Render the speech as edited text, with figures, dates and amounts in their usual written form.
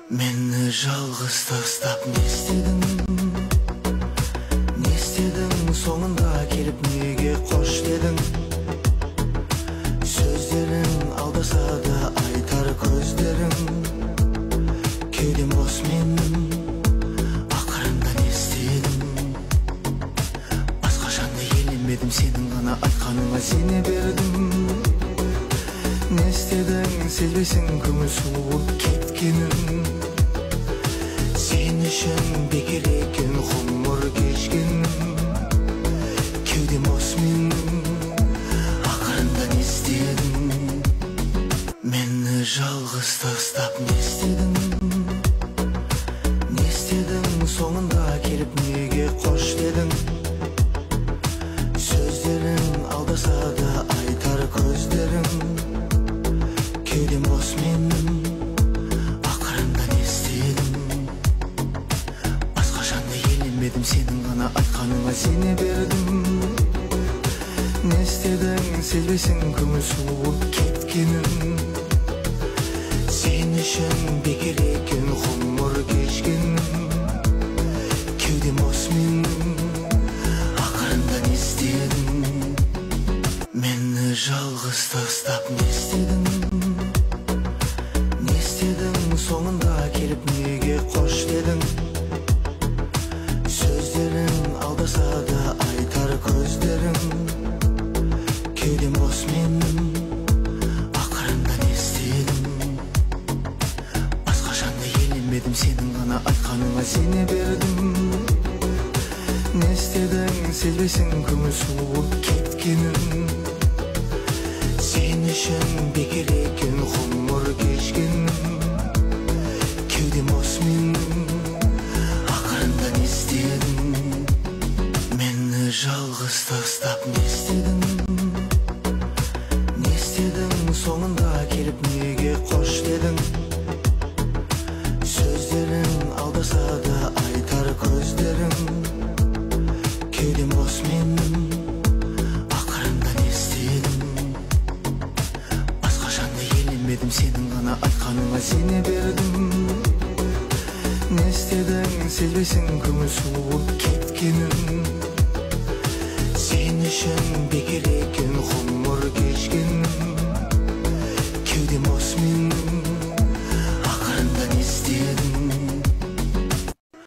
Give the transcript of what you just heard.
Meni жалғыз тастап не істедің, соңында келіп неге қош дедің? Сөздерің алдаса да айтар көздерің, кеудем бос менің, ақырында не істедім? Басқа жанды елемедім, сенің ғана айтқаныңа сене бердім. Не істедің, сезбесің көңіл суып кеткенін? Сен үшін бекер екен ғұмыр кешкенім, кеудем бос менің, ақырында не істедің? Мені жалғыз тастап не істедің, соңында келіп неге қош дедің? Сөздерің алдаса да айтар көздерің, кеудем бос менің, ақырында не істедім? Басқа жанды елемедім, сенің ғана айтқаныңа сене бердім. Не істедің, сезбесің көңіл суып кеткенін? Сен үшін бекер екен ғұмыр кешкенім, кеудем бос менің, ақырында не істедің? Мені жалғыз тастап не істедің, соңында келіп неге қош дедің? Сөздерің алдаса да айтар көздерің, кеудем бос менің, ақырында не істедің? Басқа жанды елемедім, сенің ғана айтқаныңа сене бердім. Не істедің, сезбесің көңіл суып кеткенін? Сен үшін бекер екен ғұмыр кешкенім, кеудем бос менің, ақырында не істедің? Мені жалғыз тастап не істедің, соңында келіп неге қош дедің? Сөздерің алдаса да айтар көздерің, кеудем бос менің, ақырында не істедің? Басқа жанды елемедім, сенің ғана айтқаныңа сене бердім. Не істедің, сезбесің көңіл суып кеткенін? Сен үшін бекер